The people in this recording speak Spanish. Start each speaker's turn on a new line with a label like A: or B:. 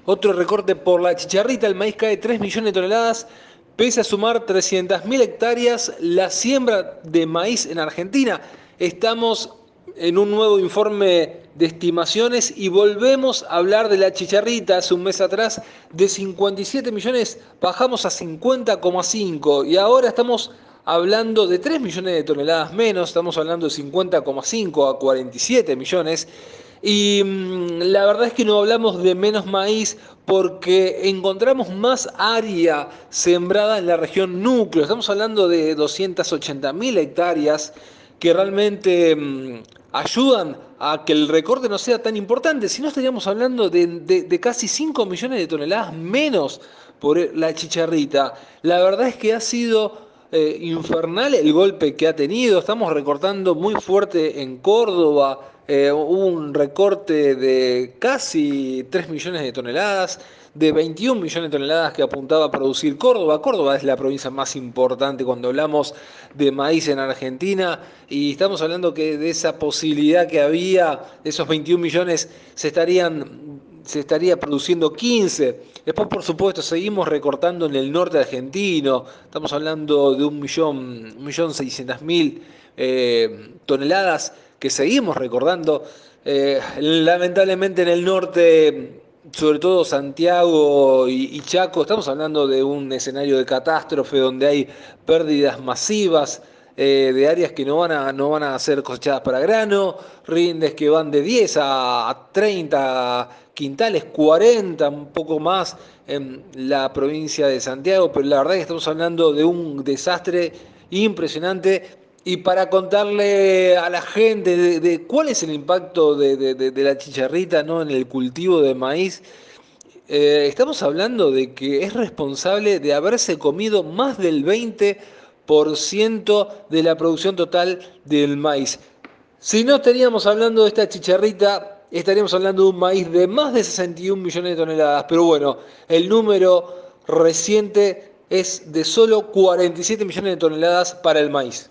A: Otro recorte por la chicharrita, el maíz cae 3 millones de toneladas, pese a sumar 300.000 hectáreas la siembra de maíz en Argentina. Estamos en un nuevo informe de estimaciones y volvemos a hablar de la chicharrita. Hace un mes atrás de 57 millones bajamos a 50,5 y ahora estamos hablando de 3 millones de toneladas menos, estamos hablando de 50,5 a 47 millones. Y la verdad es que no hablamos de menos maíz porque encontramos más área sembrada en la región núcleo. Estamos hablando de 280.000 hectáreas que realmente ayudan a que el recorte no sea tan importante. Si no, estaríamos hablando de casi 5 millones de toneladas menos por la chicharrita. La verdad es que ha sido infernal el golpe que ha tenido. Estamos recortando muy fuerte en Córdoba. Hubo un recorte de casi 3 millones de toneladas, de 21 millones de toneladas que apuntaba a producir Córdoba. Córdoba es la provincia más importante cuando hablamos de maíz en Argentina y estamos hablando que de esa posibilidad que había, de esos 21 millones, se estaría produciendo 15. Después, por supuesto, seguimos recortando en el norte argentino. Estamos hablando de 1.600.000 toneladas que seguimos recordando. Lamentablemente en el norte, sobre todo Santiago y Chaco, estamos hablando de un escenario de catástrofe donde hay pérdidas masivas de áreas que no van a ser cosechadas para grano, rindes que van de 10 a 30 quintales, 40, un poco más en la provincia de Santiago, pero la verdad es que estamos hablando de un desastre impresionante. Y para contarle a la gente de cuál es el impacto de la chicharrita, ¿no?, en el cultivo de maíz, estamos hablando de que es responsable de haberse comido más del 20% de la producción total del maíz. Si no estaríamos hablando de esta chicharrita, estaríamos hablando de un maíz de más de 61 millones de toneladas. Pero bueno, el número reciente es de solo 47 millones de toneladas para el maíz.